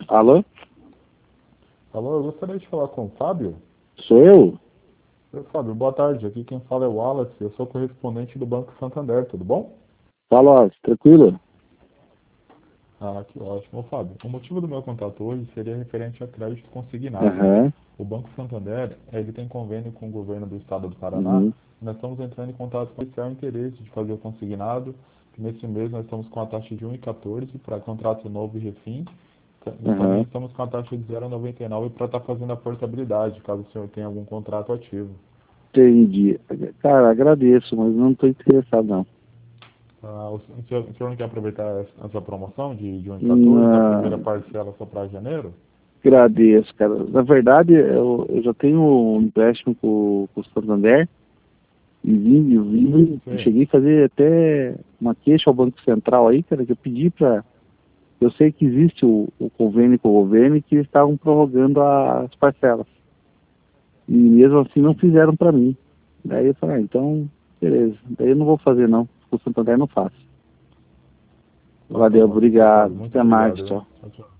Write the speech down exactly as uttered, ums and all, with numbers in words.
Alô? Alô, eu gostaria de falar com o Fábio. Sou eu? Oi, Fábio, boa tarde. Aqui quem fala é o Wallace. Eu sou correspondente do Banco Santander, tudo bom? Fala, ó, tranquilo? Ah, que ótimo. Ô, Fábio, o motivo do meu contato hoje seria referente a crédito consignado. Aham, O Banco Santander, ele tem convênio com o governo do estado do Paraná. uhum, Nós estamos entrando em contato com esse interesse de fazer o consignado. Nesse mês nós estamos com a taxa de um vírgula quatorze para contrato novo e refins. E também aham, estamos com a taxa de zero vírgula noventa e nove para estar fazendo a portabilidade, caso o senhor tenha algum contrato ativo. entendi. Cara, agradeço, mas não estou interessado, não. Ah, o, senhor, o senhor não quer aproveitar essa essa promoção de, de um vírgula quatorze, a primeira Não, parcela só para janeiro? agradeço, cara. Na verdade, eu, eu já tenho um empréstimo com, com o Santander e vim, eu vim, eu Sim. cheguei a fazer até uma queixa ao Banco Central aí, cara, que eu pedi para. Eu sei que existe o, o convênio com o governo e que eles estavam prorrogando as parcelas. E mesmo assim não fizeram para mim. Daí eu falei, ah, então, beleza. Daí eu não vou fazer não. Com o Santander não faço. Então tá Valeu, bom, então, seu Fábio. obrigado. Muito Até mais, obrigado, viu? tchau. Tchau, tchau.